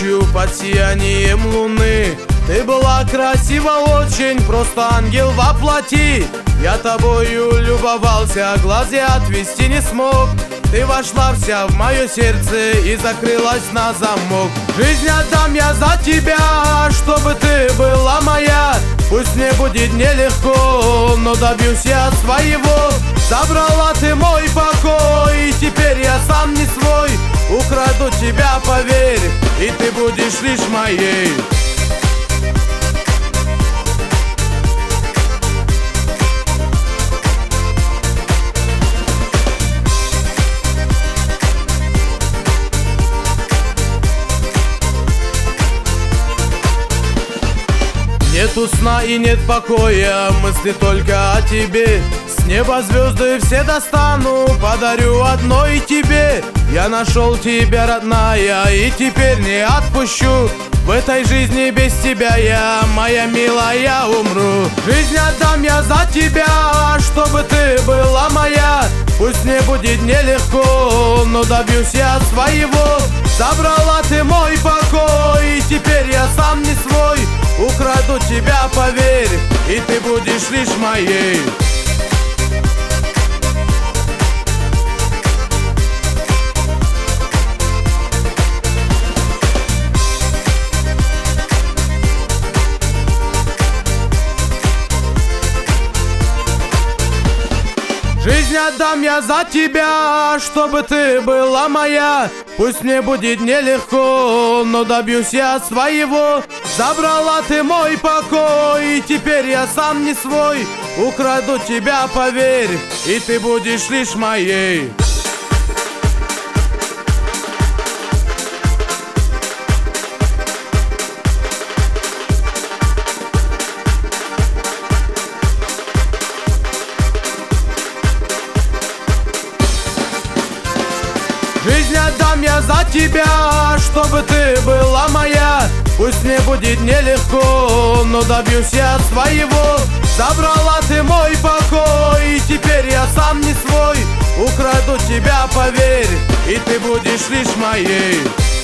ночью под сиянием луны. Ты была красива очень, просто ангел во плоти. Я тобою любовался, глаз я отвести не смог. Ты вошла вся в мое сердце и закрылась на замок. Жизнь отдам я за тебя, чтобы ты была моя. Пусть мне будет нелегко, но добьюсь я своего. Забрала ты мой покой, и теперь я сам не свой. Украду тебя, поверь, и ты будешь лишь моей. Нету сна и нет покоя, мысли только о тебе. С неба звезды все достану, подарю одной тебе. Я нашел тебя, родная, и теперь не отпущу. В этой жизни без тебя я, моя милая, умру. Жизнь отдам я за тебя, чтобы ты была моя. Пусть мне будет нелегко, но добьюсь я своего. Забрала ты мой покой, и теперь я сам не свой. Украду тебя, поверь, и ты будешь лишь моей. Жизнь отдам я за тебя, чтобы ты была моя. Пусть мне будет нелегко, но добьюсь я своего. Забрала ты мой покой, и теперь я сам не свой. Украду тебя, поверь, и ты будешь лишь моей. Жизнь отдам я за тебя, чтобы ты была моя. Пусть мне будет нелегко, но добьюсь я своего. Забрала ты мой покой, и теперь я сам не свой. Украду тебя, поверь, и ты будешь лишь моей.